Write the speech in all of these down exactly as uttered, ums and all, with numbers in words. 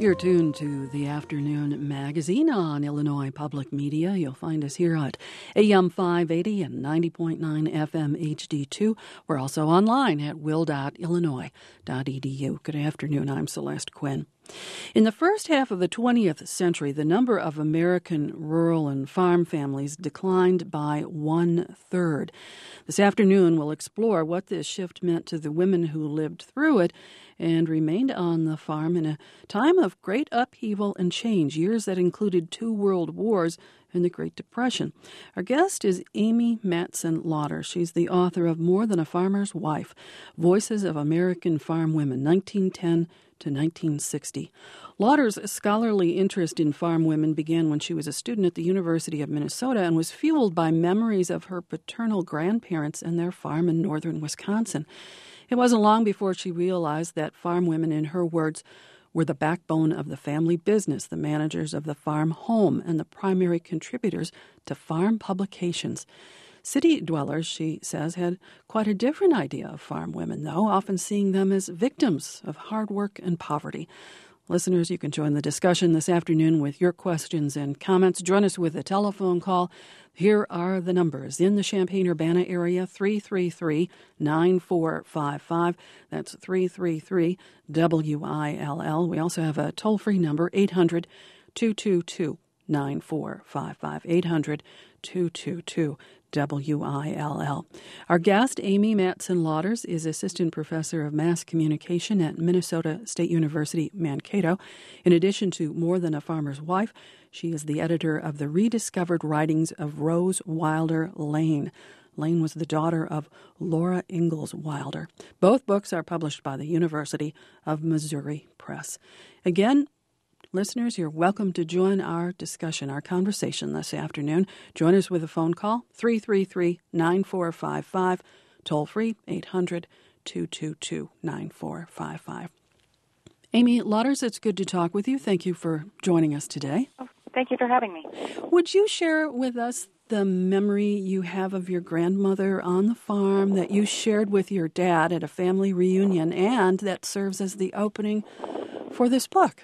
You're tuned to the Afternoon Magazine on Illinois Public Media. You'll find us here at A M five eighty and ninety point nine F M H D two. We're also online at will dot illinois dot e d u. Good afternoon. I'm Celeste Quinn. In the first half of the twentieth century, the number of American rural and farm families declined by one-third. This afternoon, we'll explore what this shift meant to the women who lived through it and remained on the farm in a time of great upheaval and change, years that included two world wars and the Great Depression. Our guest is Amy Matson Lauder. She's the author of More Than a Farmer's Wife, Voices of American Farm Women, nineteen ten to nineteen sixty. Lauder's scholarly interest in farm women began when she was a student at the University of Minnesota and was fueled by memories of her paternal grandparents and their farm in northern Wisconsin. It wasn't long before she realized that farm women, in her words, were the backbone of the family business, the managers of the farm home, and the primary contributors to farm publications. City dwellers, she says, had quite a different idea of farm women, though, often seeing them as victims of hard work and poverty. Listeners, you can join the discussion this afternoon with your questions and comments. Join us with a telephone call. Here are the numbers. In the Champaign-Urbana area, three three three, nine four five five. That's three three three, W I L L. We also have a toll-free number, eight hundred, two two two, nine four five five, eight hundred, two two two, W I L L. Our guest, Amy Matson Lauder, is Assistant Professor of Mass Communication at Minnesota State University, Mankato. In addition to More Than a Farmer's Wife, she is the editor of the rediscovered writings of Rose Wilder Lane. Lane was the daughter of Laura Ingalls Wilder. Both books are published by the University of Missouri Press. Again, listeners, you're welcome to join our discussion, our conversation this afternoon. Join us with a phone call, three three three, nine four five five, toll free, eight hundred, two two two, nine four five five. Amy Lauder, it's good to talk with you. Thank you for joining us today. Oh, thank you for having me. Would you share with us the memory you have of your grandmother on the farm that you shared with your dad at a family reunion and that serves as the opening for this book?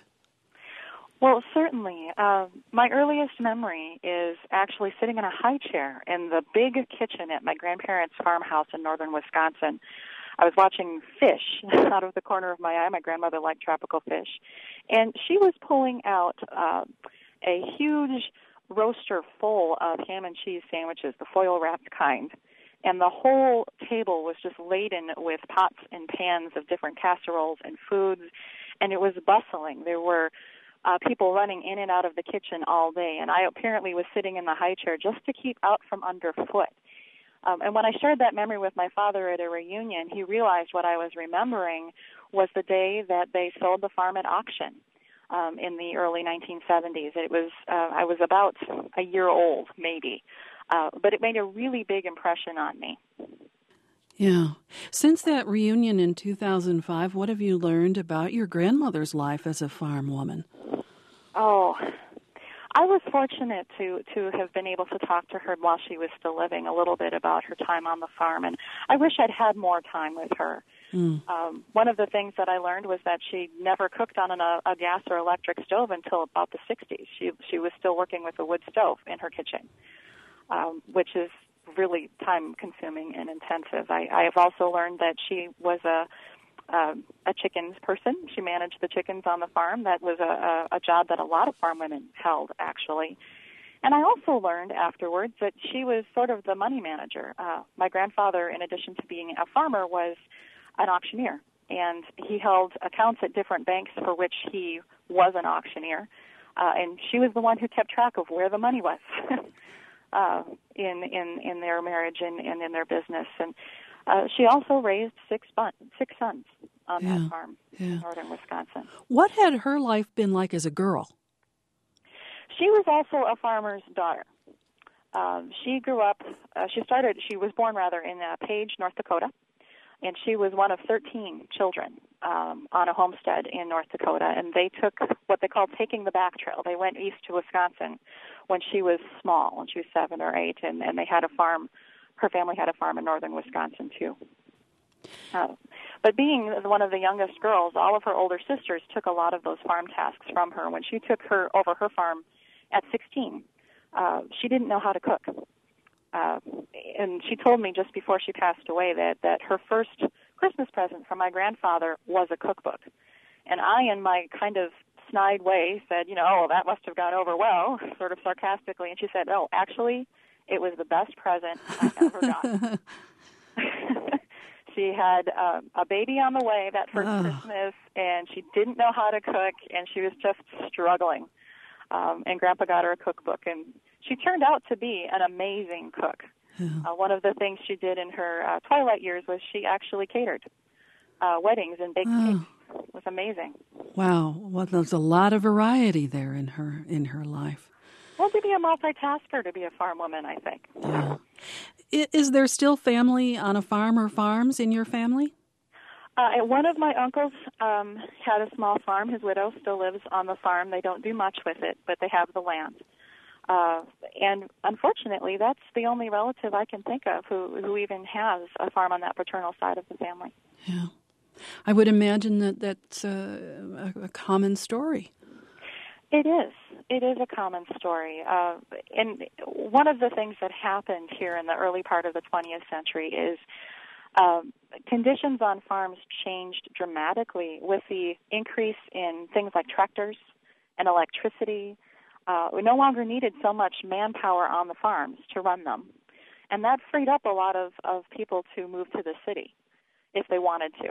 Well, certainly. Uh, my earliest memory is actually sitting in a high chair in the big kitchen at my grandparents' farmhouse in northern Wisconsin. I was watching fish out of the corner of my eye. My grandmother liked tropical fish. And she was pulling out uh, a huge roaster full of ham and cheese sandwiches, the foil-wrapped kind. And the whole table was just laden with pots and pans of different casseroles and foods. And it was bustling. There were Uh, people running in and out of the kitchen all day, and I apparently was sitting in the high chair just to keep out from underfoot. Um, and when I shared that memory with my father at a reunion, he realized what I was remembering was the day that they sold the farm at auction um, in the early nineteen seventies. It was uh, I was about a year old, maybe, uh, but it made a really big impression on me. Yeah. Since that reunion in two thousand five, what have you learned about your grandmother's life as a farm woman? Oh, I was fortunate to, to have been able to talk to her while she was still living a little bit about her time on the farm, and I wish I'd had more time with her. Mm. Um, one of the things that I learned was that she never cooked on an, a, a gas or electric stove until about the sixties. She, she was still working with a wood stove in her kitchen, um, which is really time-consuming and intensive. I, I have also learned that she was a uh, a chickens person. She managed the chickens on the farm. That was a, a, a job that a lot of farm women held, actually. And I also learned afterwards that she was sort of the money manager. Uh, my grandfather, in addition to being a farmer, was an auctioneer, and he held accounts at different banks for which he was an auctioneer, uh, and she was the one who kept track of where the money was. Uh, in, in, in their marriage and, and in their business. And uh, she also raised six, bun- six sons on yeah, that farm yeah. in northern Wisconsin. What had her life been like as a girl? She was also a farmer's daughter. Um, she grew up, uh, she started, she was born rather in uh, Page, North Dakota, and she was one of thirteen children um, on a homestead in North Dakota, and they took what they called taking the back trail. They went east to Wisconsin when she was small, when she was seven or eight, and, and they had a farm. Her family had a farm in northern Wisconsin, too. Uh, But being one of the youngest girls, all of her older sisters took a lot of those farm tasks from her. When she took her over her farm at sixteen, uh, she didn't know how to cook. Uh, and she told me just before she passed away that, that her first Christmas present from my grandfather was a cookbook. And I, in my kind of snide way, said, you know, oh, that must have gone over well, sort of sarcastically. And she said, no, actually, it was the best present I ever got. She had uh, a baby on the way that first oh. Christmas, and she didn't know how to cook, and she was just struggling. Um, and Grandpa got her a cookbook, and she turned out to be an amazing cook. Yeah. Uh, one of the things she did in her uh, twilight years was she actually catered uh, weddings and baked oh. cakes. It was amazing. Wow. Well, there's a lot of variety there in her in her life. Well, to be a multitasker, to be a farm woman, I think. Yeah. Is there still family on a farm or farms in your family? Uh, one of my uncles um, had a small farm. His widow still lives on the farm. They don't do much with it, but they have the land. Uh, and unfortunately, that's the only relative I can think of who, who even has a farm on that paternal side of the family. Yeah. I would imagine that that's a, a, a common story. It is. It is a common story. Uh, and one of the things that happened here in the early part of the twentieth century is um, conditions on farms changed dramatically with the increase in things like tractors and electricity. Uh, we no longer needed so much manpower on the farms to run them. And that freed up a lot of, of people to move to the city if they wanted to.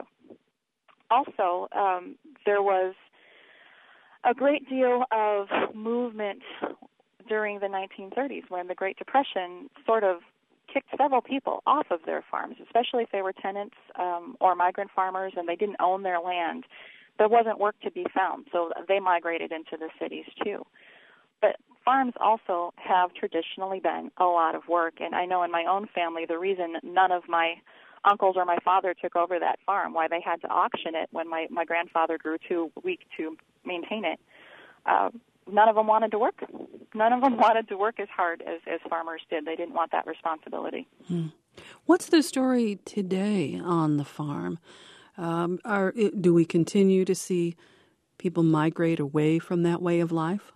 Also, um, there was a great deal of movement during the nineteen thirties when the Great Depression sort of kicked several people off of their farms, especially if they were tenants um, or migrant farmers and they didn't own their land. There wasn't work to be found, so they migrated into the cities too. But farms also have traditionally been a lot of work, and I know in my own family the reason none of my uncles or my father took over that farm, why they had to auction it when my, my grandfather grew too weak to maintain it. Uh, none of them wanted to work. None of them wanted to work as hard as, as farmers did. They didn't want that responsibility. Hmm. What's the story today on the farm? Um, are, do we continue to see people migrate away from that way of life?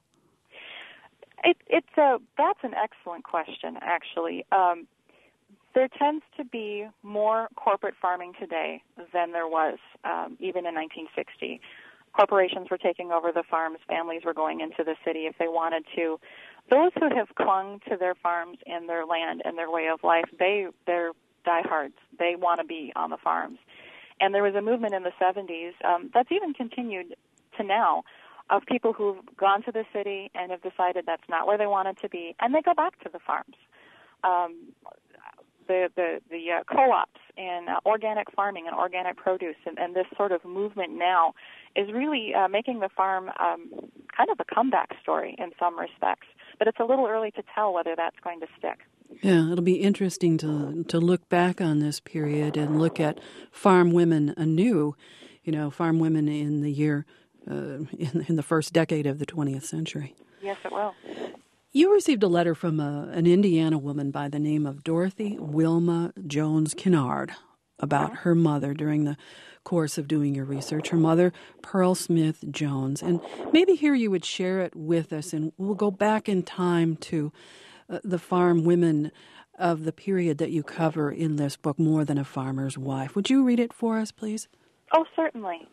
It, it's a, that's an excellent question, actually. Um, There tends to be more corporate farming today than there was um, even in nineteen sixty. Corporations were taking over the farms. Families were going into the city if they wanted to. Those who have clung to their farms and their land and their way of life, they, they're diehards. They want to be on the farms. And there was a movement in the seventies um, that's even continued to now of people who've gone to the city and have decided that's not where they wanted to be, and they go back to the farms. Um, the the, the uh, co-ops and uh, organic farming and organic produce and, and this sort of movement now is really uh, making the farm um, kind of a comeback story in some respects. But it's a little early to tell whether that's going to stick. Yeah, it'll be interesting to to look back on this period and look at farm women anew, you know, farm women in the year, uh, in, in the first decade of the twentieth century. Yes, it will. You received a letter from a, an Indiana woman by the name of Dorothy Wilma Jones Kennard about her mother during the course of doing your research, her mother, Pearl Smith Jones. And maybe here you would share it with us, and we'll go back in time to uh, the farm women of the period that you cover in this book, More Than a Farmer's Wife. Would you read it for us, please? Oh, certainly.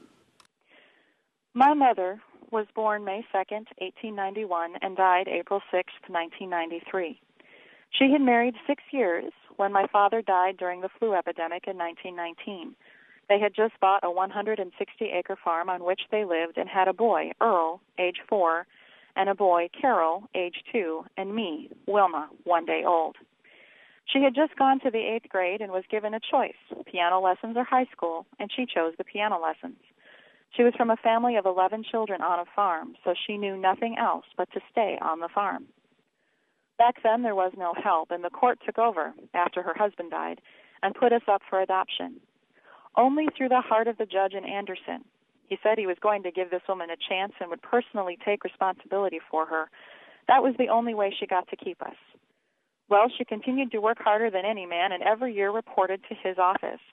My mother was born May second, eighteen ninety-one, and died April sixth, nineteen ninety-three. She had married six years when my father died during the flu epidemic in nineteen nineteen. They had just bought a one hundred sixty acre farm on which they lived and had a boy, Earl, age four, and a boy, Carol, age two, and me, Wilma, one day old. She had just gone to the eighth grade and was given a choice, piano lessons or high school, and she chose the piano lessons. She was from a family of eleven children on a farm, so she knew nothing else but to stay on the farm. Back then, there was no help, and the court took over after her husband died and put us up for adoption. Only through the heart of the judge in Anderson. He said he was going to give this woman a chance and would personally take responsibility for her. That was the only way she got to keep us. Well, she continued to work harder than any man and every year reported to his office.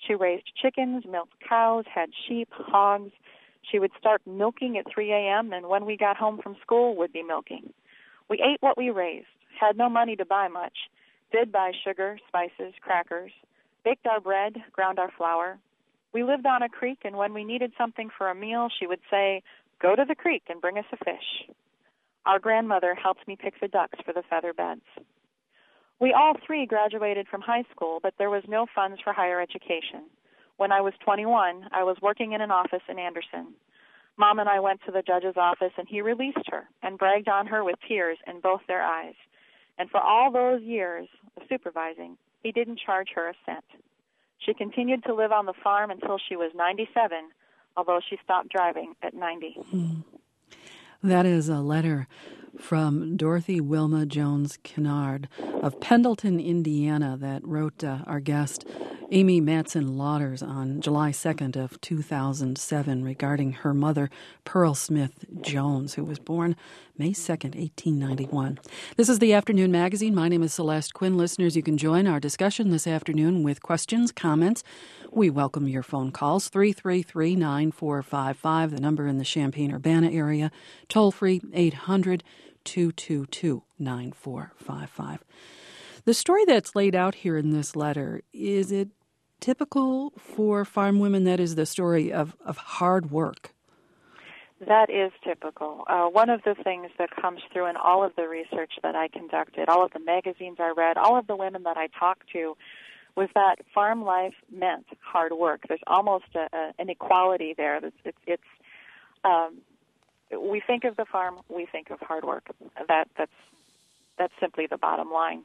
She raised chickens, milked cows, had sheep, hogs. She would start milking at three a.m., and when we got home from school, would be milking. We ate what we raised, had no money to buy much, did buy sugar, spices, crackers, baked our bread, ground our flour. We lived on a creek, and when we needed something for a meal, she would say, "Go to the creek and bring us a fish." Our grandmother helped me pick the ducks for the feather beds. We all three graduated from high school, but there was no funds for higher education. When I was twenty-one, I was working in an office in Anderson. Mom and I went to the judge's office, and he released her and bragged on her with tears in both their eyes. And for all those years of supervising, he didn't charge her a cent. She continued to live on the farm until she was ninety-seven, although she stopped driving at ninety. Mm. That is a letter from Dorothy Wilma Jones Kennard of Pendleton, Indiana, that wrote uh, our guest Amy Matson Lauders on July second of two thousand seven regarding her mother, Pearl Smith Jones, who was born May second, eighteen ninety-one. This is the Afternoon Magazine. My name is Celeste Quinn. Listeners, you can join our discussion this afternoon with questions, comments. We welcome your phone calls, three three three, nine four five five, the number in the Champaign-Urbana area, toll-free eight hundred, two two two, nine four five five. The story that's laid out here in this letter, is it typical for farm women? That is the story of, of hard work. That is typical. Uh, one of the things that comes through in all of the research that I conducted, all of the magazines I read, all of the women that I talked to, was that farm life meant hard work. There's almost a, a, an equality there. It's, it's, it's um, we think of the farm, we think of hard work. That that's that's simply the bottom line.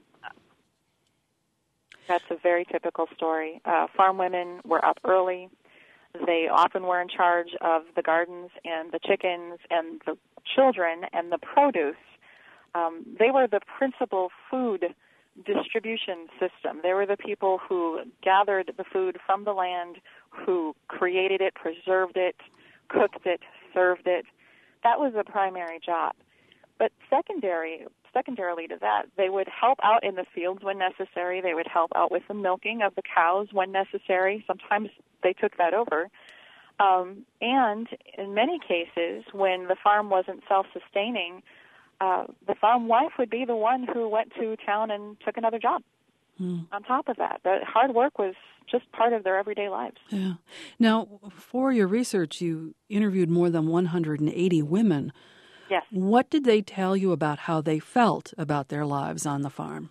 That's a very typical story. Uh, farm women were up early. They often were in charge of the gardens and the chickens and the children and the produce. Um, they were the principal food distribution system. They were the people who gathered the food from the land, who created it, preserved it, cooked it, served it. That was a primary job. But secondary, secondarily to that, they would help out in the fields when necessary. They would help out with the milking of the cows when necessary. Sometimes they took that over. Um, and in many cases, when the farm wasn't self-sustaining, uh, the farm wife would be the one who went to town and took another job. Hmm. On top of that, the hard work was just part of their everyday lives. Yeah. Now, for your research, you interviewed more than one hundred eighty women. Yes. What did they tell you about how they felt about their lives on the farm?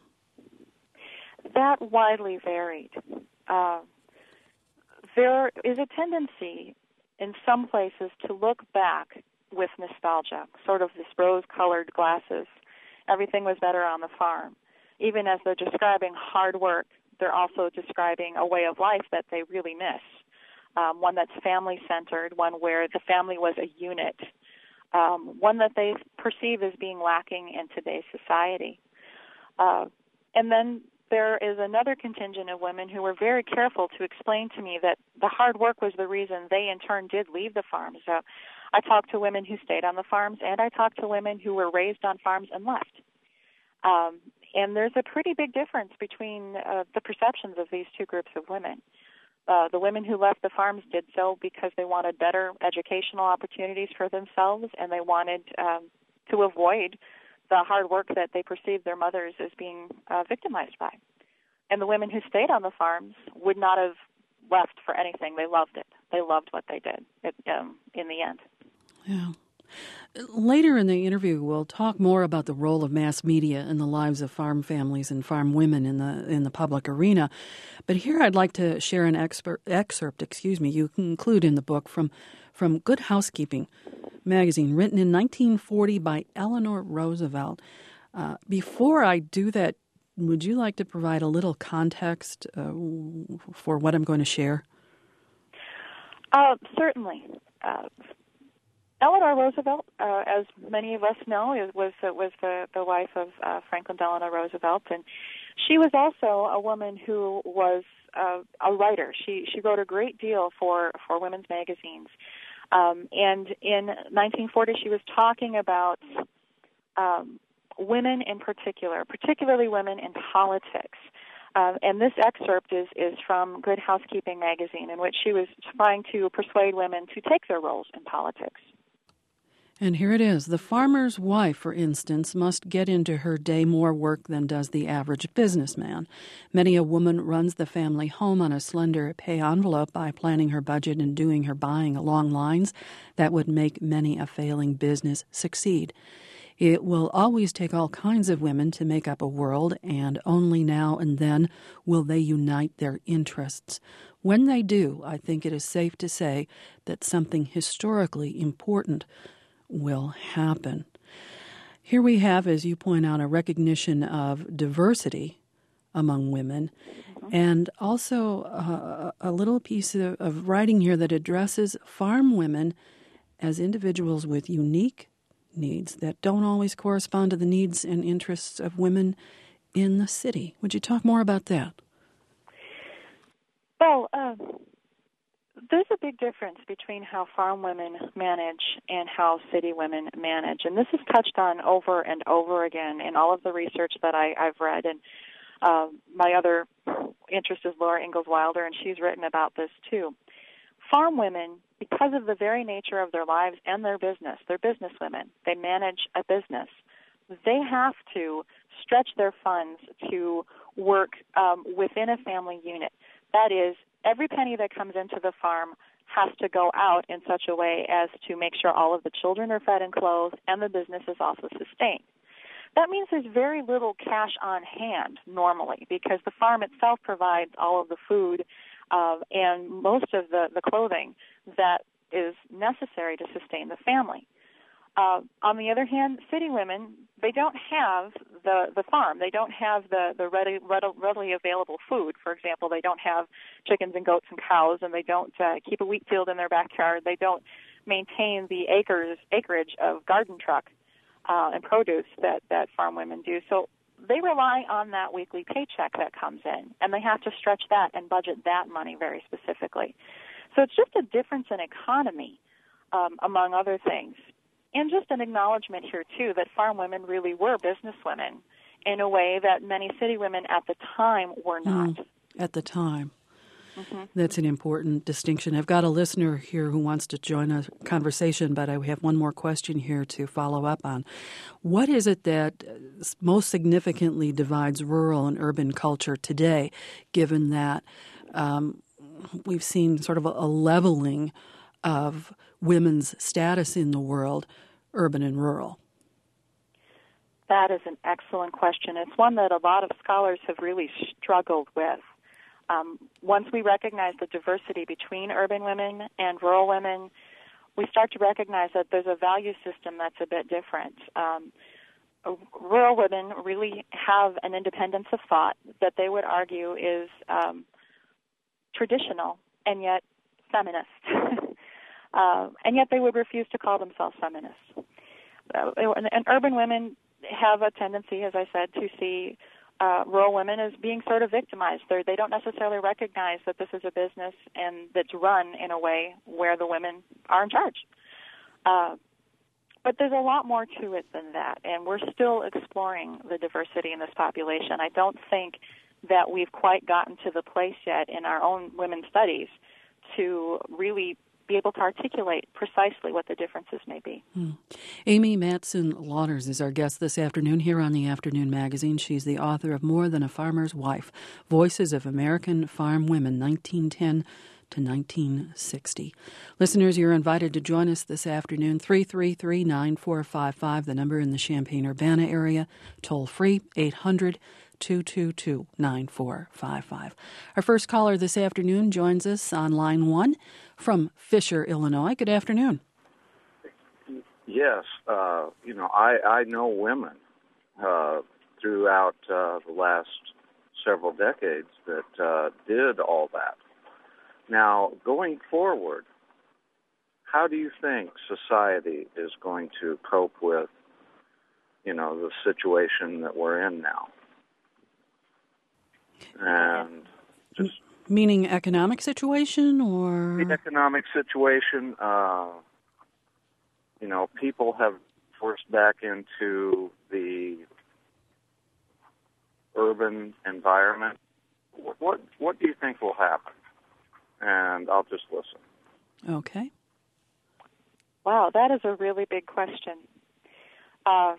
That widely varied. Uh, there is a tendency in some places to look back with nostalgia, sort of this rose-colored glasses. Everything was better on the farm. Even as they're describing hard work, they're also describing a way of life that they really miss, um, one that's family-centered, one where the family was a unit, um, one that they perceive as being lacking in today's society. Uh, and then there is another contingent of women who were very careful to explain to me that the hard work was the reason they in turn did leave the farm. So I talked to women who stayed on the farms, and I talked to women who were raised on farms and left. Um, and there's a pretty big difference between uh, the perceptions of these two groups of women. Uh, the women who left the farms did so because they wanted better educational opportunities for themselves, and they wanted um, to avoid the hard work that they perceived their mothers as being uh, victimized by. And the women who stayed on the farms would not have left for anything. They loved it. They loved what they did it, um, in the end. Yeah. Later in the interview, we'll talk more about the role of mass media in the lives of farm families and farm women in the in the public arena. But here I'd like to share an expert, excerpt, excuse me, you include in the book from, from Good Housekeeping magazine, written in nineteen forty by Eleanor Roosevelt. Uh, before I do that, would you like to provide a little context uh, for what I'm going to share? Uh, certainly. Uh, Eleanor Roosevelt, uh, as many of us know, is, was uh, was the, the wife of uh, Franklin Delano Roosevelt, and she was also a woman who was uh, a writer. She she wrote a great deal for, for women's magazines, um, and in nineteen forty she was talking about um, women in particular, particularly women in politics. Uh, and this excerpt is, is from Good Housekeeping magazine, in which she was trying to persuade women to take their roles in politics. And here it is. The farmer's wife, for instance, must get into her day more work than does the average businessman. Many a woman runs the family home on a slender pay envelope by planning her budget and doing her buying along lines that would make many a failing business succeed. It will always take all kinds of women to make up a world, and only now and then will they unite their interests. When they do, I think it is safe to say that something historically important will happen. Here we have, as you point out, a recognition of diversity among women, mm-hmm. and also uh, a little piece of, of writing here that addresses farm women as individuals with unique needs that don't always correspond to the needs and interests of women in the city. Would you talk more about that? Well, um, there's a big difference between how farm women manage and how city women manage. And this is touched on over and over again in all of the research that I, I've read. And uh, my other interest is Laura Ingalls Wilder, and she's written about this too. Farm women, because of the very nature of their lives and their business, they're business women. They manage a business. They have to stretch their funds to work um, within a family unit. That is, every penny that comes into the farm has to go out in such a way as to make sure all of the children are fed and clothed and the business is also sustained. That means there's very little cash on hand normally because the farm itself provides all of the food uh, and most of the, the clothing that is necessary to sustain the family. Uh, on the other hand, city women, they don't have the, the farm. They don't have the, the ready, readily available food. For example, they don't have chickens and goats and cows, and they don't uh, keep a wheat field in their backyard. They don't maintain the acres acreage of garden truck uh, and produce that, that farm women do. So they rely on that weekly paycheck that comes in, and they have to stretch that and budget that money very specifically. So it's just a difference in economy, um, among other things. And just an acknowledgement here, too, that farm women really were business women in a way that many city women at the time were not. Mm, at the time. Mm-hmm. That's an important distinction. I've got a listener here who wants to join a conversation, but I have one more question here to follow up on. What is it that most significantly divides rural and urban culture today, given that um, we've seen sort of a, a leveling of women's status in the world, urban and rural? That is an excellent question. It's one that a lot of scholars have really struggled with. Um, once we recognize the diversity between urban women and rural women, we start to recognize that there's a value system that's a bit different. Um, rural women really have an independence of thought that they would argue is um, traditional and yet feminist. Uh, and yet they would refuse to call themselves feminists. Uh, and, and urban women have a tendency, as I said, to see uh, rural women as being sort of victimized. They're, they don't necessarily recognize that this is a business and that's run in a way where the women are in charge. Uh, but there's a lot more to it than that, and we're still exploring the diversity in this population. I don't think that we've quite gotten to the place yet in our own women's studies to really be able to articulate precisely what the differences may be. Hmm. Amy Matson-Lauters is our guest this afternoon here on the Afternoon Magazine. She's the author of More Than a Farmer's Wife, Voices of American Farm Women, nineteen ten to nineteen sixty. Listeners, you're invited to join us this afternoon, three three three, nine four five five, the number in the Champaign-Urbana area, toll free, eight hundred, two two two, nine four five five. Our first caller this afternoon joins us on line one from Fisher, Illinois. Good afternoon. Yes, uh, you know, I, I know women uh, throughout uh, the last several decades that uh, did all that. Now, going forward, how do you think society is going to cope with, you know, the situation that we're in now? And just meaning economic situation, or the economic situation. Uh, you know, people have forced back into the urban environment, what what do you think will happen? And I'll just listen. Okay. Wow, that is a really big question. Uh,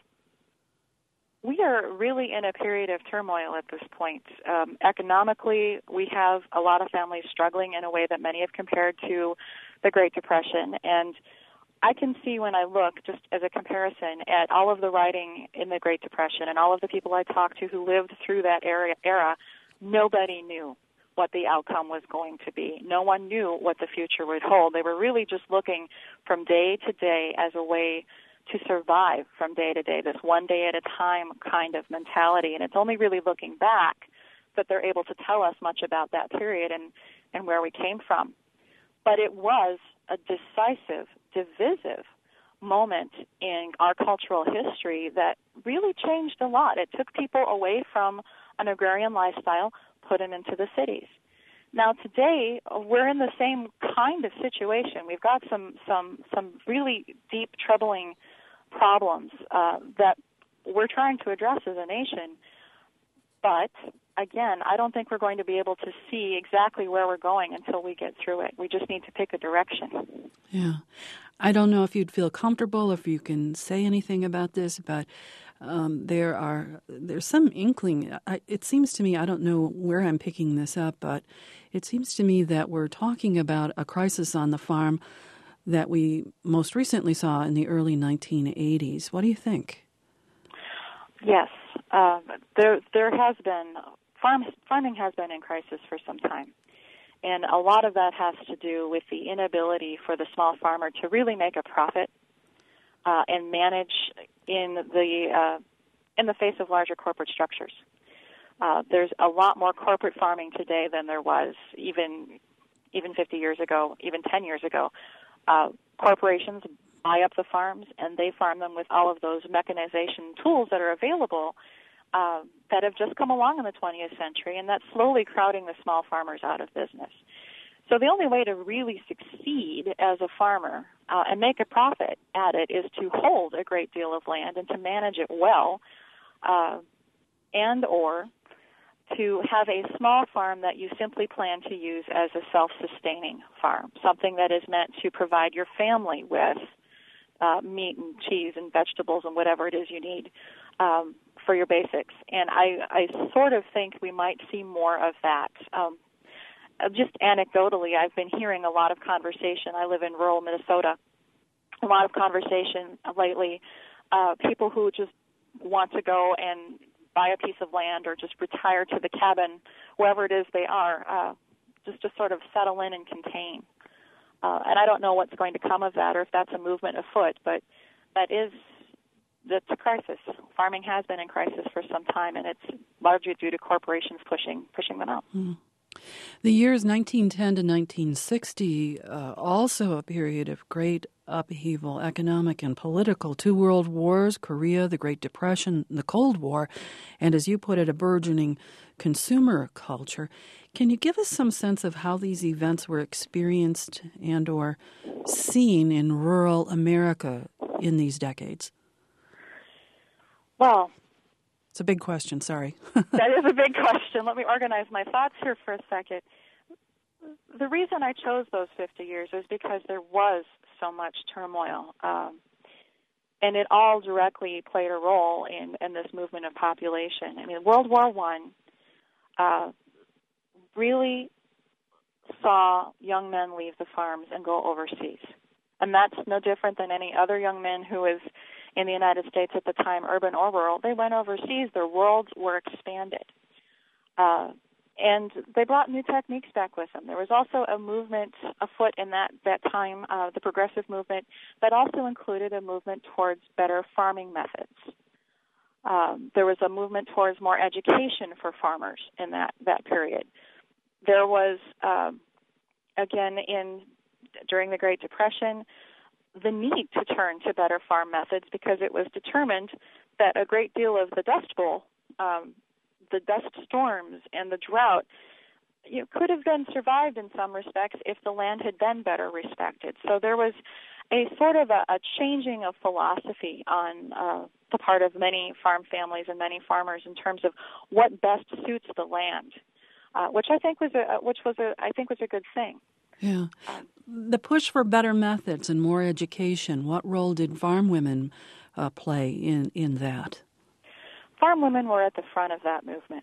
we are really in a period of turmoil at this point. Um, economically, we have a lot of families struggling in a way that many have compared to the Great Depression. And I can see when I look, just as a comparison, at all of the writing in the Great Depression and all of the people I talked to who lived through that era, era nobody knew what the outcome was going to be. No one knew what the future would hold. They were really just looking from day to day as a way to survive from day to day, this one day at a time kind of mentality. And it's only really looking back that they're able to tell us much about that period and, and where we came from. But it was a decisive, divisive moment in our cultural history that really changed a lot. It took people away from an agrarian lifestyle, put them into the cities. Now today, we're in the same kind of situation. We've got some some some really deep, troubling problems uh, that we're trying to address as a nation. But again, I don't think we're going to be able to see exactly where we're going until we get through it. We just need to pick a direction. Yeah. I don't know if you'd feel comfortable, if you can say anything about this, but um, there are there's some inkling. I, it seems to me, I don't know where I'm picking this up, but it seems to me that we're talking about a crisis on the farm that we most recently saw in the early nineteen eighties. What do you think? Yes, uh, there there has been farm farming has been in crisis for some time, and a lot of that has to do with the inability for the small farmer to really make a profit uh, and manage in the uh, in the face of larger corporate structures. Uh, there's a lot more corporate farming today than there was even even fifty years ago, even ten years ago. Uh, corporations buy up the farms, and they farm them with all of those mechanization tools that are available uh, that have just come along in the twentieth century, and that's slowly crowding the small farmers out of business. So the only way to really succeed as a farmer uh, and make a profit at it is to hold a great deal of land and to manage it well, uh, and or to have a small farm that you simply plan to use as a self-sustaining farm, something that is meant to provide your family with uh, meat and cheese and vegetables and whatever it is you need um, for your basics. And I, I sort of think we might see more of that. Um, just anecdotally, I've been hearing a lot of conversation. I live in rural Minnesota. A lot of conversation lately, uh, people who just want to go and buy a piece of land or just retire to the cabin, wherever it is they are, uh, just to sort of settle in and contain. Uh, and I don't know what's going to come of that or if that's a movement afoot, but that is, that's a crisis. Farming has been in crisis for some time, and it's largely due to corporations pushing pushing them out. Mm. The years nineteen ten to nineteen sixty, uh, also a period of great upheaval, economic and political. Two world wars, Korea, the Great Depression, the Cold War, and as you put it, a burgeoning consumer culture. Can you give us some sense of how these events were experienced and or seen in rural America in these decades? Well, it's a big question, sorry. That is a big question. Let me organize my thoughts here for a second. The reason I chose those fifty years is because there was so much turmoil, um, and it all directly played a role in, in this movement of population. I mean, World War One uh, really saw young men leave the farms and go overseas, and that's no different than any other young man who is in the United States at the time, urban or rural. They went overseas. Their worlds were expanded. Uh, and they brought new techniques back with them. There was also a movement afoot in that, that time, uh, the progressive movement, that also included a movement towards better farming methods. Um, there was a movement towards more education for farmers in that, that period. There was, um, again, in during the Great Depression, the need to turn to better farm methods because it was determined that a great deal of the Dust Bowl, um, the dust storms and the drought, you know, could have been survived in some respects if the land had been better respected. So there was a sort of a, a changing of philosophy on uh, the part of many farm families and many farmers in terms of what best suits the land. uh, which I think was a which was a I think was a good thing. Yeah. The push for better methods and more education, what role did farm women uh, play in, in that? Farm women were at the front of that movement.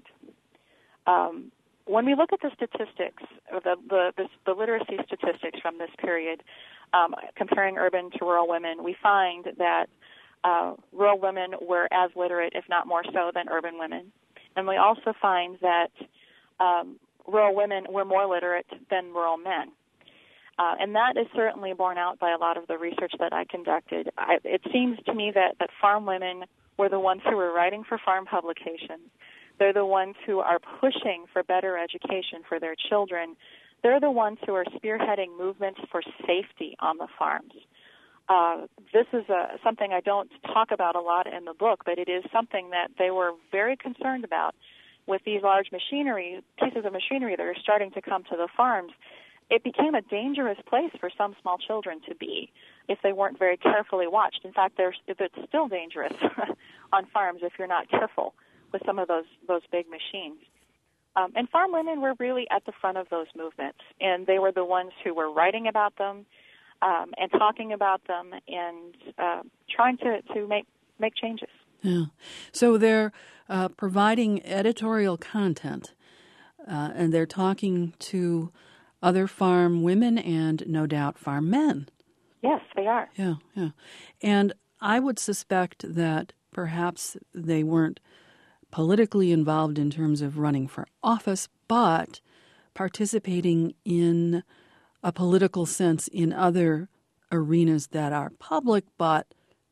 Um, when we look at the statistics, the, the, the, the literacy statistics from this period, um, comparing urban to rural women, we find that uh, rural women were as literate, if not more so, than urban women. And we also find that um, rural women were more literate than rural men. Uh, and that is certainly borne out by a lot of the research that I conducted. I, it seems to me that, that farm women were the ones who were writing for farm publications. They're the ones who are pushing for better education for their children. They're the ones who are spearheading movements for safety on the farms. Uh, this is a, something I don't talk about a lot in the book, but it is something that they were very concerned about with these large machinery, pieces of machinery that are starting to come to the farms. It became a dangerous place for some small children to be if they weren't very carefully watched. In fact, there's, it's still dangerous on farms if you're not careful with some of those, those big machines. Um, and farm women were really at the front of those movements, and they were the ones who were writing about them um, and talking about them and uh, trying to, to make, make changes. Yeah. So they're uh, providing editorial content, uh, and they're talking to other farm women and, no doubt, farm men. Yes, they are. Yeah, yeah. And I would suspect that perhaps they weren't politically involved in terms of running for office, but participating in a political sense in other arenas that are public, but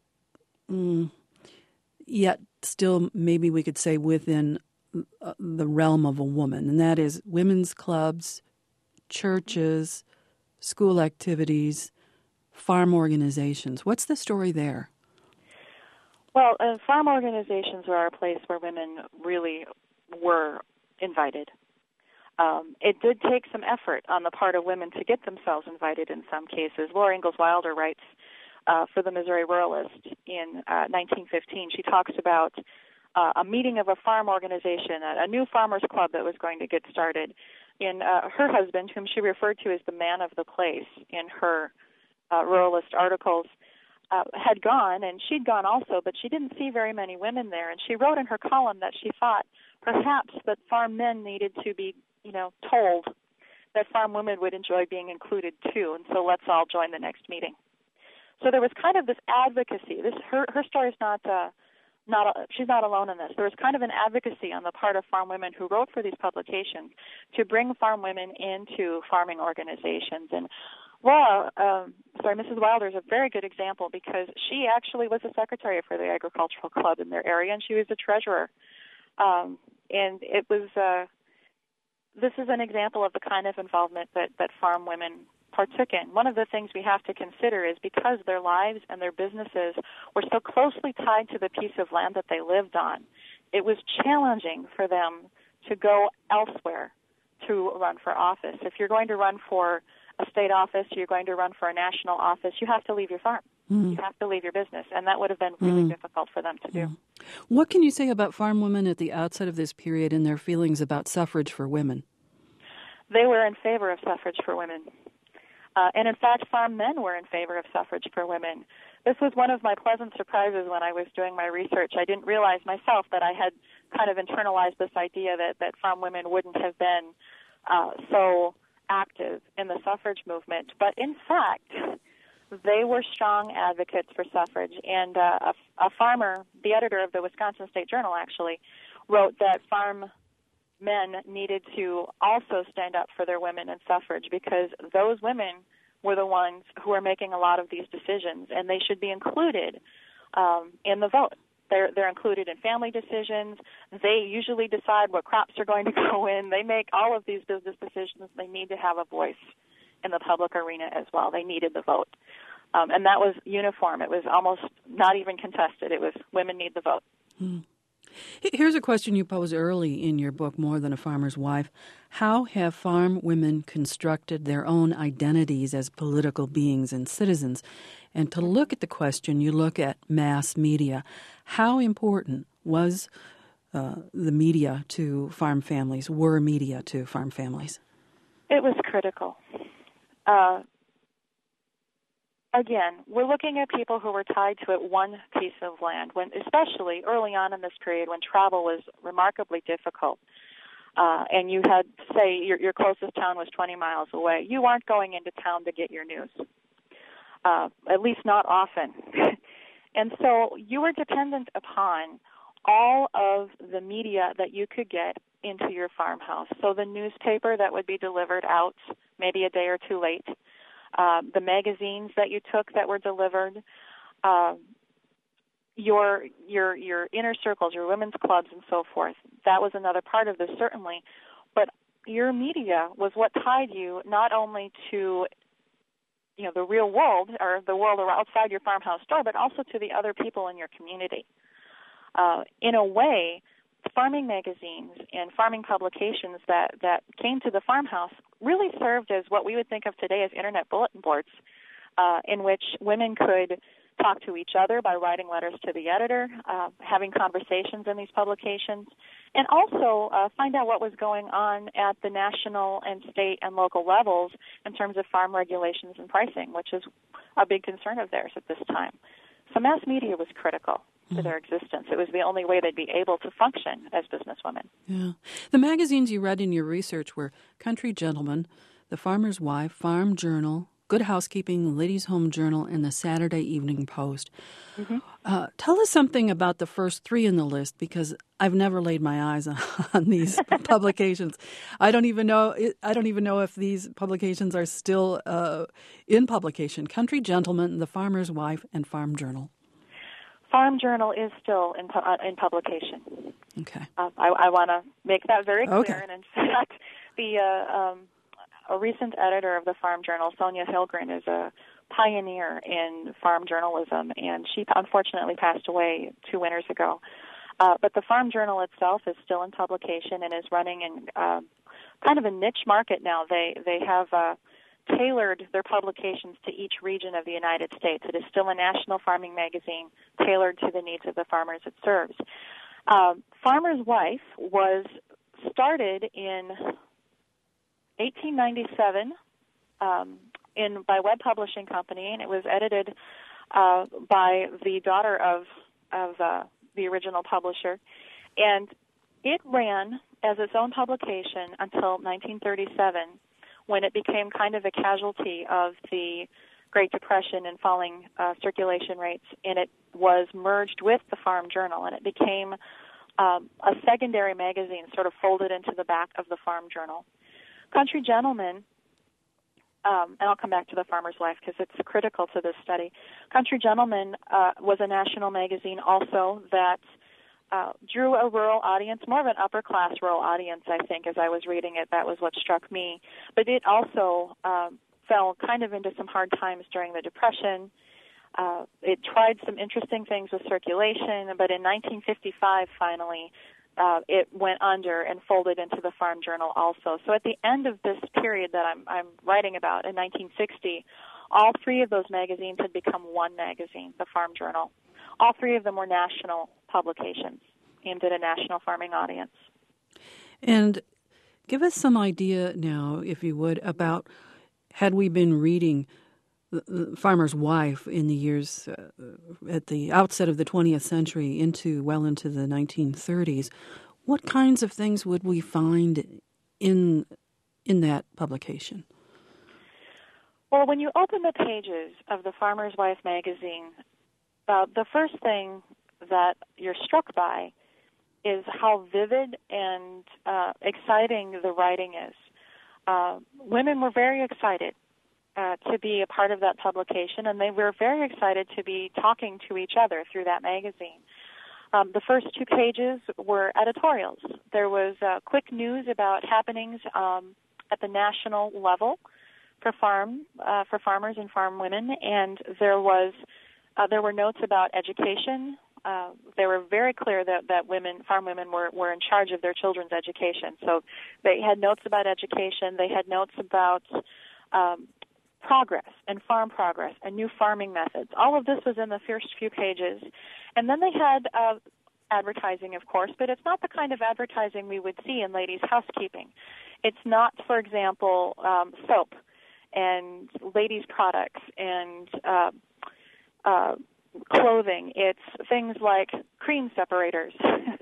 mm, yet still maybe we could say within the realm of a woman, and that is women's clubs, churches, school activities, farm organizations. What's the story there? Well, uh, farm organizations are a place where women really were invited. Um, it did take some effort on the part of women to get themselves invited in some cases. Laura Ingalls Wilder writes uh, for the Missouri Ruralist in uh, nineteen fifteen. She talks about uh, a meeting of a farm organization, a, a new farmers club that was going to get started. In uh, her husband, whom she referred to as the man of the place in her uh, Ruralist articles, uh, had gone, and she'd gone also, but she didn't see very many women there. And she wrote in her column that she thought perhaps that farm men needed to be, you know, told that farm women would enjoy being included too, and so let's all join the next meeting. So there was kind of this advocacy. This her her story is not. Uh, Not a, she's not alone in this. There was kind of an advocacy on the part of farm women who wrote for these publications to bring farm women into farming organizations. And Laura, um, sorry, Missus Wilder is a very good example because she actually was a secretary for the agricultural club in their area, and she was the treasurer. Um, and it was uh, this is an example of the kind of involvement that, that farm women partook in. One of the things we have to consider is because their lives and their businesses were so closely tied to the piece of land that they lived on, it was challenging for them to go elsewhere to run for office. If you're going to run for a state office, you're going to run for a national office, you have to leave your farm. Mm. You have to leave your business, and that would have been really mm. difficult for them to do. Mm. What can you say about farm women at the outset of this period and their feelings about suffrage for women? They were in favor of suffrage for women. Uh, and, in fact, farm men were in favor of suffrage for women. This was one of my pleasant surprises when I was doing my research. I didn't realize myself that I had kind of internalized this idea that, that farm women wouldn't have been uh, so active in the suffrage movement. But, in fact, they were strong advocates for suffrage. And uh, a, a farmer, the editor of the Wisconsin State Journal, actually, wrote that farm men needed to also stand up for their women in suffrage because those women were the ones who were making a lot of these decisions, and they should be included um, in the vote. They're, they're included in family decisions. They usually decide what crops are going to go in. They make all of these business decisions. They need to have a voice in the public arena as well. They needed the vote. Um, and that was uniform. It was almost not even contested. It was women need the vote. Hmm. Here's a question you pose early in your book, More Than a Farmer's Wife. How have farm women constructed their own identities as political beings and citizens? And to look at the question, you look at mass media. How important was uh, the media to farm families, were media to farm families? It was critical. Uh, again, we're looking at people who were tied to it one piece of land, when, especially early on in this period when travel was remarkably difficult. Uh, and you had, say, your, your closest town was twenty miles away. You aren't going into town to get your news, uh, at least not often. And so you were dependent upon all of the media that you could get into your farmhouse. So the newspaper that would be delivered out maybe a day or two late, uh, the magazines that you took that were delivered, uh, your your your inner circles, your women's clubs, and so forth. That was another part of this, certainly. But your media was what tied you not only to, you know, the real world or the world outside your farmhouse door, but also to the other people in your community. Uh, in a way, farming magazines and farming publications that, that came to the farmhouse really served as what we would think of today as internet bulletin boards, uh, in which women could talk to each other by writing letters to the editor, uh, having conversations in these publications, and also uh, find out what was going on at the national and state and local levels in terms of farm regulations and pricing, which is a big concern of theirs at this time. So mass media was critical to their existence. It was the only way they'd be able to function as businesswomen. Yeah. The magazines you read in your research were Country Gentleman, The Farmer's Wife, Farm Journal, Good Housekeeping, Ladies' Home Journal, and the Saturday Evening Post. Mm-hmm. Uh, tell us something about the first three in the list, because I've never laid my eyes on, on these publications. I don't even know. I don't even know if these publications are still uh, in publication. Country Gentleman, The Farmer's Wife, and Farm Journal. Farm Journal is still in, uh, in publication. Okay. Uh, I, I want to make that very clear. Okay. And in fact, the uh, um, a recent editor of the Farm Journal, Sonia Hillgren, is a pioneer in farm journalism, and she unfortunately passed away two winters ago. Uh, but the Farm Journal itself is still in publication and is running in uh, kind of a niche market now. They they have uh, tailored their publications to each region of the United States. It is still a national farming magazine tailored to the needs of the farmers it serves. Uh, Farmer's Wife was started in eighteen ninety-seven um, in by Web Publishing Company, and it was edited uh, by the daughter of of uh, the original publisher, and it ran as its own publication until nineteen thirty-seven, when it became kind of a casualty of the Great Depression and falling uh, circulation rates, and it was merged with the Farm Journal, and it became um, a secondary magazine, sort of folded into the back of the Farm Journal. Country Gentleman, um, and I'll come back to the Farmer's Wife because it's critical to this study. Country Gentleman uh, was a national magazine also that uh, drew a rural audience, more of an upper-class rural audience, I think, as I was reading it. That was what struck me. But it also um, fell kind of into some hard times during the Depression. Uh, it tried some interesting things with circulation, but in nineteen fifty-five, finally, Uh, it went under and folded into the Farm Journal also. So at the end of this period that I'm, I'm writing about, in nineteen sixty, all three of those magazines had become one magazine, the Farm Journal. All three of them were national publications aimed at a national farming audience. And give us some idea now, if you would, about had we been reading The Farmer's Wife in the years uh, at the outset of the twentieth century into well into the nineteen thirties, what kinds of things would we find in in that publication? Well, when you open the pages of the Farmer's Wife magazine, uh, the first thing that you're struck by is how vivid and uh, exciting the writing is. Uh, women were very excited Uh, to be a part of that publication, and they were very excited to be talking to each other through that magazine. Um, the first two pages were editorials. There was uh, quick news about happenings um, at the national level for farm uh, for farmers and farm women, and there was uh, there were notes about education. Uh, they were very clear that, that women, farm women, were, were in charge of their children's education. So they had notes about education. They had notes about um, progress and farm progress and new farming methods. All of this was in the first few pages. And then they had uh, advertising, of course, but it's not the kind of advertising we would see in ladies' housekeeping. It's not, for example, um, soap and ladies' products and uh, uh, clothing. It's things like cream separators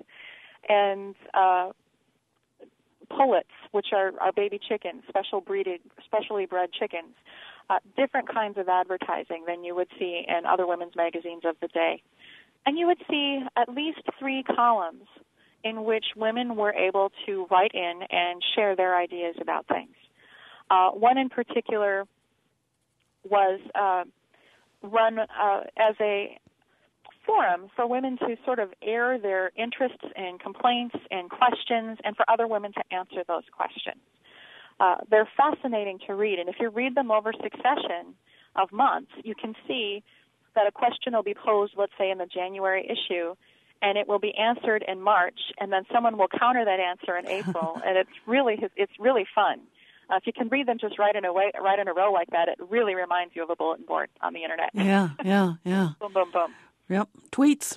and uh, pullets, which are, are baby chickens, special breeded, specially bred chickens. Uh, different kinds of advertising than you would see in other women's magazines of the day. And you would see at least three columns in which women were able to write in and share their ideas about things. Uh, one in particular was uh, run uh, as a forum for women to sort of air their interests and complaints and questions, and for other women to answer those questions. Uh, they're fascinating to read, and if you read them over succession of months, you can see that a question will be posed, let's say, in the January issue, and it will be answered in March, and then someone will counter that answer in April, and it's really it's really fun. Uh, if you can read them just right in a way, right in a row like that, it really reminds you of a bulletin board on the internet. Yeah, yeah, yeah. Boom, boom, boom. Yep. Tweets.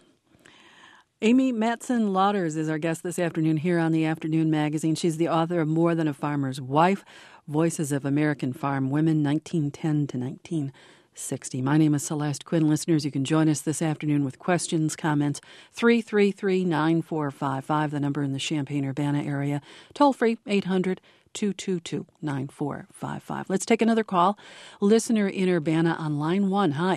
Amy Matson Lauders is our guest this afternoon here on the Afternoon Magazine. She's the author of More Than a Farmer's Wife, Voices of American Farm Women, nineteen ten to nineteen sixty. My name is Celeste Quinn. Listeners, you can join us this afternoon with questions, comments, three three three, nine four five five, the number in the Champaign-Urbana area. Toll free, eight hundred, two two two, nine four five five. Let's take another call. Listener in Urbana on line one. Hi.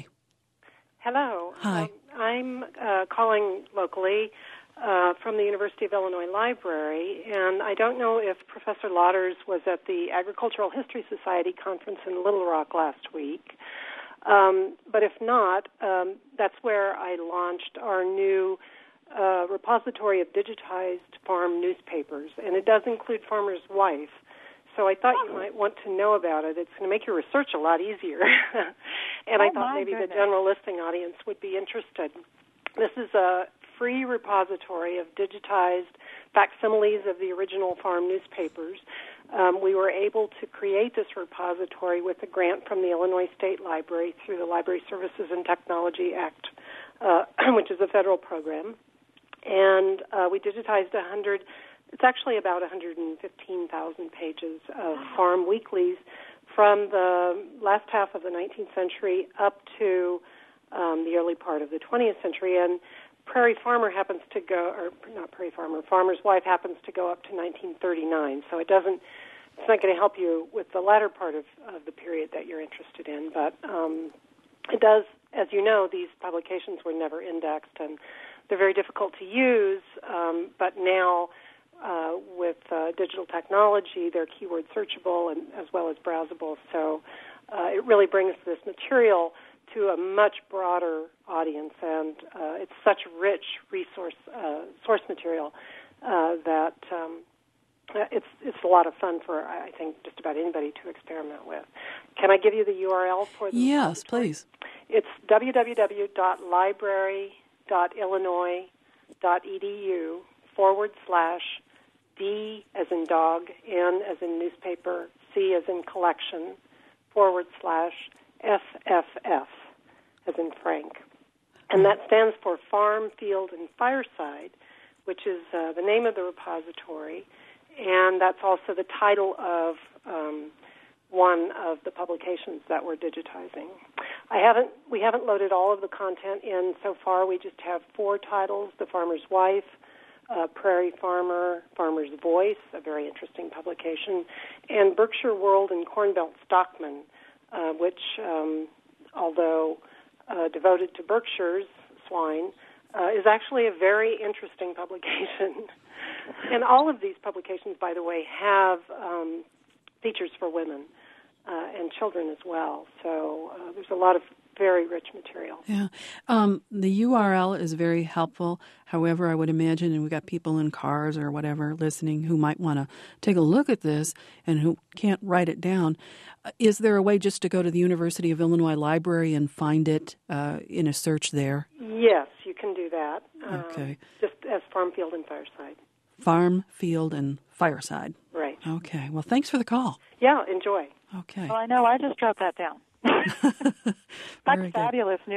Hello. Hi. Um, I'm uh, calling locally uh, from the University of Illinois Library, and I don't know if Professor Lauders was at the Agricultural History Society conference in Little Rock last week. Um, but if not, um, that's where I launched our new uh, repository of digitized farm newspapers, and it does include Farmer's Wife. So I thought you might want to know about it. It's going to make your research a lot easier. and oh, I thought maybe goodness. the general listening audience would be interested. This is a free repository of digitized facsimiles of the original farm newspapers. Um, we were able to create this repository with a grant from the Illinois State Library through the Library Services and Technology Act, uh, which is a federal program. And uh, we digitized one hundred. It's actually about one hundred fifteen thousand pages of farm weeklies from the last half of the nineteenth century up to um, the early part of the twentieth century. And Prairie Farmer happens to go, or not Prairie Farmer, Farmer's Wife happens to go up to nineteen thirty-nine. So it doesn't, it's not going to help you with the latter part of, of the period that you're interested in. But um, it does, as you know, these publications were never indexed, and they're very difficult to use, um, but now Uh, with uh, digital technology, they're keyword searchable and as well as browsable. So uh, it really brings this material to a much broader audience, and uh, it's such rich resource uh, source material uh, that um, it's it's a lot of fun for, I think, just about anybody to experiment with. Can I give you the U R L for the Yes, please. It's w w w dot library dot illinois dot e d u forward slash D as in dog, N as in newspaper, C as in collection, forward slash F F F as in Frank. And that stands for Farm, Field, and Fireside, which is uh, the name of the repository, and that's also the title of um, one of the publications that we're digitizing. I haven't, we haven't loaded all of the content in so far. We just have four titles: The Farmer's Wife, Uh, Prairie Farmer, Farmer's Voice, a very interesting publication, and Berkshire World and Corn Belt Stockman, uh, which, um, although uh, devoted to Berkshire's swine, uh, is actually a very interesting publication. And all of these publications, by the way, have um, features for women uh, and children as well. So uh, there's a lot of very rich material. Yeah. Um, the U R L is very helpful. However, I would imagine, and we've got people in cars or whatever listening who might want to take a look at this and who can't write it down. Uh, is there a way just to go to the University of Illinois Library and find it uh, in a search there? Yes, you can do that. Okay. Um, just as Farm, Field, and Fireside. Farm, Field, and Fireside. Right. Okay. Well, thanks for the call. Yeah, enjoy. Okay. Well, I know. I just wrote that down. That's Very fabulous good. news.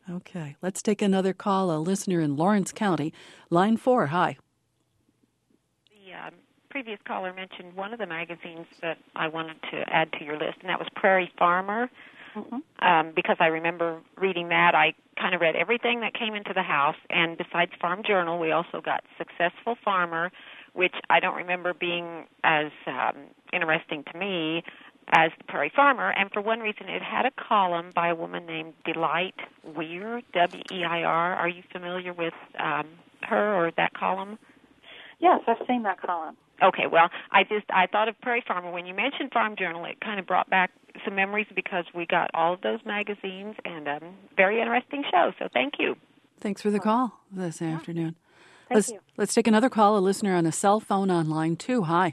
Okay, let's take another call. A listener in Lawrence County, line four. Hi. The um, previous caller mentioned one of the magazines that I wanted to add to your list, and that was Prairie Farmer. Mm-hmm. Um, because I remember reading that, I kind of read everything that came into the house, and besides Farm Journal, we also got Successful Farmer, which I don't remember being as um, interesting to me as the Prairie Farmer, and for one reason, it had a column by a woman named Delight Weir, W E I R. Are you familiar with um, her or that column? Yes, I've seen that column. Okay, well, I just I thought of Prairie Farmer. When you mentioned Farm Journal, it kind of brought back some memories because we got all of those magazines, and um, very interesting show, so thank you. Thanks for the call this afternoon. Thank let's, you. Let's take another call, a listener on a cell phone on line two. Hi.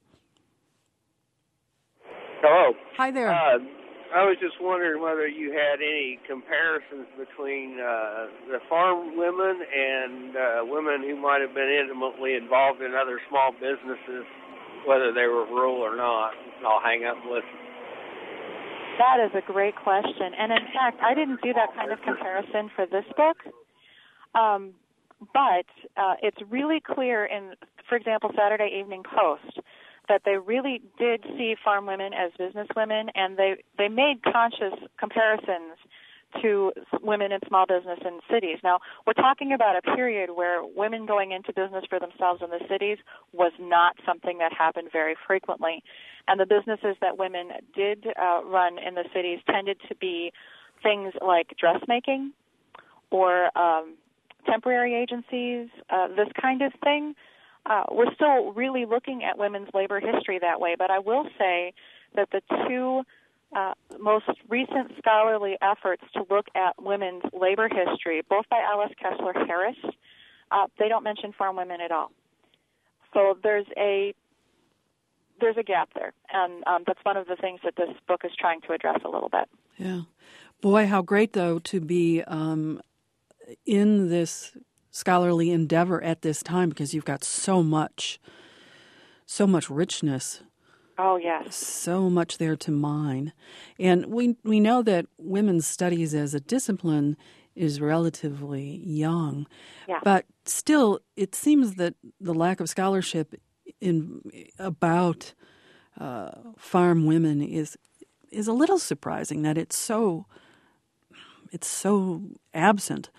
Hello. Hi there. Uh, I was just wondering whether you had any comparisons between uh, the farm women and uh, women who might have been intimately involved in other small businesses, whether they were rural or not. I'll hang up and listen. That is a great question. And in fact, I didn't do that kind of comparison for this book. Um, but uh, it's really clear in, for example, Saturday Evening Post, that they really did see farm women as businesswomen, and they, they made conscious comparisons to women in small business in cities. Now, we're talking about a period where women going into business for themselves in the cities was not something that happened very frequently. And the businesses that women did uh, run in the cities tended to be things like dressmaking or um, temporary agencies, uh, this kind of thing. Uh, we're still really looking at women's labor history that way, but I will say that the two uh, most recent scholarly efforts to look at women's labor history, both by Alice Kessler Harris, uh, they don't mention farm women at all. So there's a there's a gap there, and um, that's one of the things that this book is trying to address a little bit. Yeah. Boy, how great, though, to be um, in this scholarly endeavor at this time, because you've got so much, so much richness. Oh, yes. So much there to mine. And we we know that women's studies as a discipline is relatively young. Yeah. But still, it seems that the lack of scholarship in about uh, farm women is is a little surprising, that it's so it's so absent.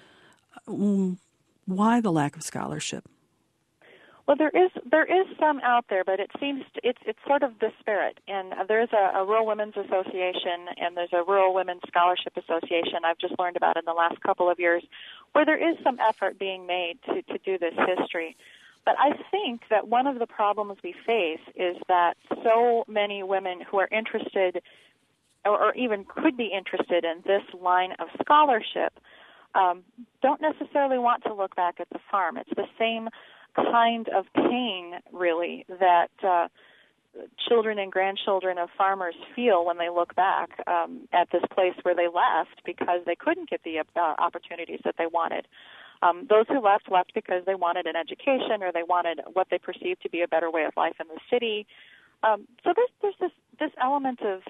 Why the lack of scholarship? Well, there is there is some out there, but it seems to, it's it's sort of disparate. And there's a, a Rural Women's Association, and there's a Rural Women's Scholarship Association I've just learned about in the last couple of years, where there is some effort being made to, to do this history. But I think that one of the problems we face is that so many women who are interested, or, or even could be interested in this line of scholarship, um, don't necessarily want to look back at the farm. It's the same kind of pain, really, that uh, children and grandchildren of farmers feel when they look back um, at this place where they left because they couldn't get the uh, opportunities that they wanted. Um, those who left left because they wanted an education or they wanted what they perceived to be a better way of life in the city. Um, so there's, there's this, this element of,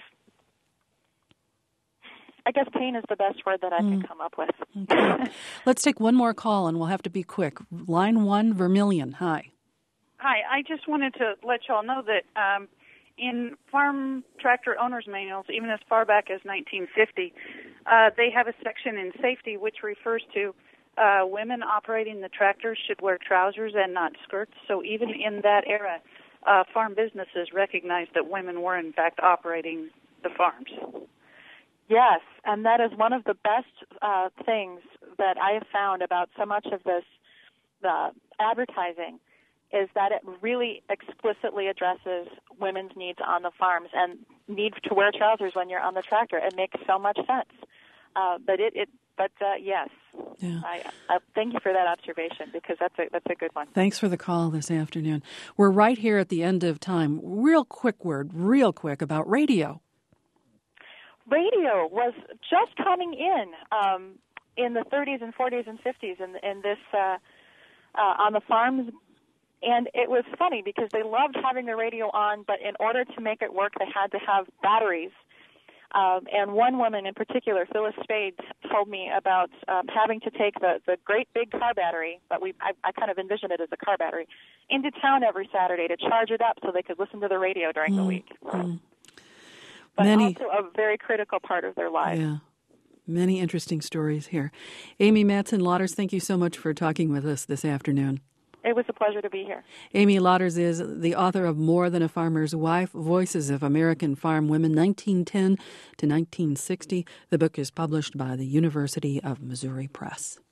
I guess pain is the best word that I can mm. come up with. Okay. Let's take one more call, and we'll have to be quick. Line one, Vermilion. Hi. Hi. I just wanted to let you all know that um, in farm tractor owners' manuals, even as far back as nineteen fifty, uh, they have a section in safety which refers to uh, women operating the tractors should wear trousers and not skirts. So even in that era, uh, farm businesses recognized that women were, in fact, operating the farms. Yes, and that is one of the best uh, things that I have found about so much of this uh, advertising is that it really explicitly addresses women's needs on the farms and need to wear trousers when you're on the tractor. It makes so much sense. Uh, but it, it but uh, yes, yeah. I, I thank you for that observation because that's a that's a good one. Thanks for the call this afternoon. We're right here at the end of time. Real quick word, real quick about radio. Radio was just coming in um, in the thirties and forties and fifties in, in this uh, uh, on the farms, and it was funny because they loved having the radio on, but in order to make it work, they had to have batteries Um, and one woman in particular, Phyllis Spade, told me about um, having to take the, the great big car battery, but we I, I kind of envision it as a car battery, into town every Saturday to charge it up so they could listen to the radio during mm, the week. Mm. But Many, also a very critical part of their lives. Yeah. Many interesting stories here. Amy Matson Lauders, thank you so much for talking with us this afternoon. It was a pleasure to be here. Amy Lauders is the author of More Than a Farmer's Wife, Voices of American Farm Women, nineteen ten to nineteen sixty. The book is published by the University of Missouri Press.